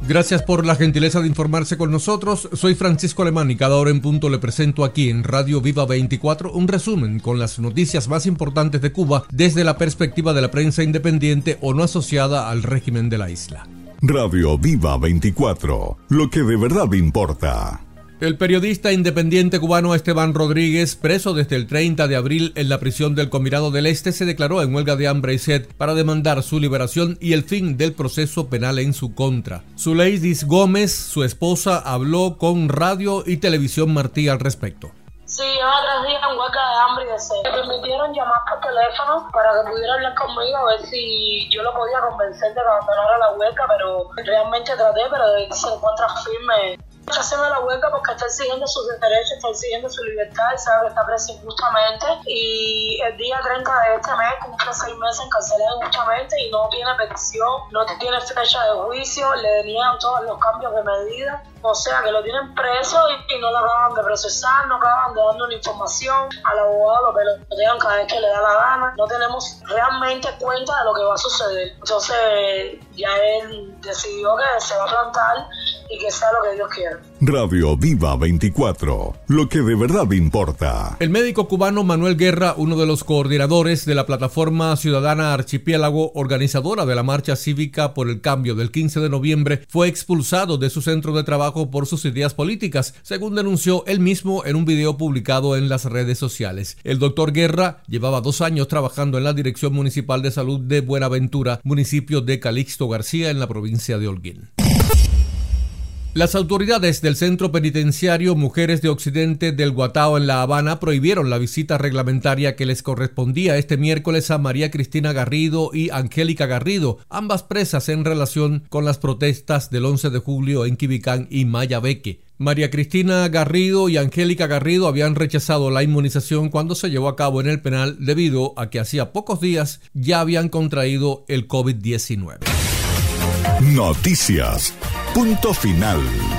Gracias por la gentileza de informarse con nosotros. Soy Francisco Alemán y cada hora en punto le presento aquí en Radio Viva 24 un resumen con las noticias más importantes de Cuba desde la perspectiva de la prensa independiente o no asociada al régimen de la isla. Radio Viva 24, lo que de verdad importa. El periodista independiente cubano Esteban Rodríguez, preso desde el 30 de abril en la prisión del Comirado del Este, se declaró en huelga de hambre y sed para demandar su liberación y el fin del proceso penal en su contra. Zuleidis Gómez, su esposa, habló con Radio y Televisión Martí al respecto. Sí, llevaba 3 días en huelga de hambre y de sed. Me permitieron llamar por teléfono para que pudiera hablar conmigo a ver si yo lo podía convencer de que abandonara la huelga, pero realmente traté, pero se encuentra firme. Haciendo la huelga porque está exigiendo sus derechos, está exigiendo su libertad, sabe que está preso injustamente y el día 30 de este mes cumple 6 meses encarcelado injustamente y no tiene petición, no tiene fecha de juicio, le deniegan todos los cambios de medida, o sea que lo tienen preso y no lo acaban de procesar, no acaban de darle una información al abogado, lo pelotean cada vez que le da la gana, no tenemos realmente cuenta de lo que va a suceder. Entonces ya él decidió que se va a plantar y que sea lo que Dios quiera. Radio Viva 24, lo que de verdad importa. El médico cubano Manuel Guerra, uno de los coordinadores de la plataforma ciudadana Archipiélago, organizadora de la marcha cívica por el cambio del 15 de noviembre, fue expulsado de su centro de trabajo por sus ideas políticas, según denunció él mismo en un video publicado en las redes sociales. El doctor Guerra llevaba 2 años trabajando en la Dirección Municipal de Salud de Buenaventura, municipio de Calixto García, en la provincia de Holguín. Las autoridades del Centro Penitenciario Mujeres de Occidente del Guatao en La Habana prohibieron la visita reglamentaria que les correspondía este miércoles a María Cristina Garrido y Angélica Garrido, ambas presas en relación con las protestas del 11 de julio en Quibicán y Mayabeque. María Cristina Garrido y Angélica Garrido habían rechazado la inmunización cuando se llevó a cabo en el penal debido a que hacía pocos días ya habían contraído el COVID-19. Noticias. Punto final.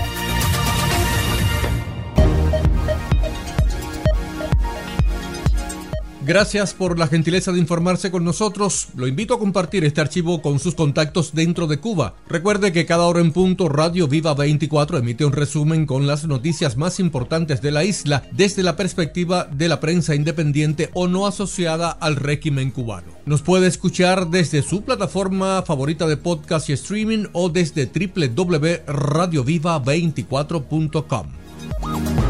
Gracias por la gentileza de informarse con nosotros. Lo invito a compartir este archivo con sus contactos dentro de Cuba. Recuerde que cada hora en punto Radio Viva 24 emite un resumen con las noticias más importantes de la isla desde la perspectiva de la prensa independiente o no asociada al régimen cubano. Nos puede escuchar desde su plataforma favorita de podcast y streaming o desde www.radioviva24.com.